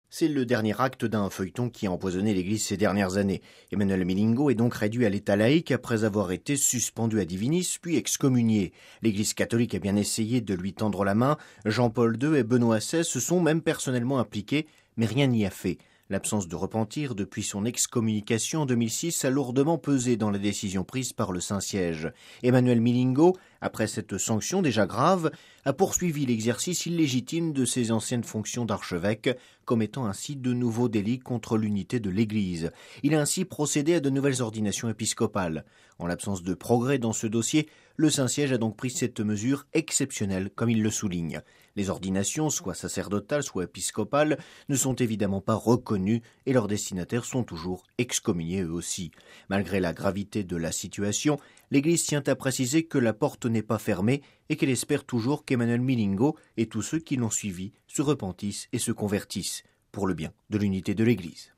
C'est le dernier acte d'un feuilleton qui a empoisonné l'Église ces dernières années. Emmanuel Milingo est donc réduit à l'état laïque après avoir été suspendu à divinis puis excommunié. L'Église catholique a bien essayé de lui tendre la main. Jean-Paul II et Benoît XVI se sont même personnellement impliqués, mais rien n'y a fait. L'absence de repentir depuis son excommunication en 2006 a lourdement pesé dans la décision prise par le Saint-Siège. Emmanuel Milingo, après cette sanction déjà grave, a poursuivi l'exercice illégitime de ses anciennes fonctions d'archevêque, commettant ainsi de nouveaux délits contre l'unité de l'Église. Il a ainsi procédé à de nouvelles ordinations épiscopales. En l'absence de progrès dans ce dossier, le Saint-Siège a donc pris cette mesure exceptionnelle, comme il le souligne. Les ordinations, soit sacerdotales, soit épiscopales, ne sont évidemment pas reconnues et leurs destinataires sont toujours excommuniés eux aussi. Malgré la gravité de la situation, l'Église tient à préciser que la porte n'est pas fermée et qu'elle espère toujours qu'Emmanuel Milingo et tous ceux qui l'ont suivi se repentissent et se convertissent pour le bien de l'unité de l'Église.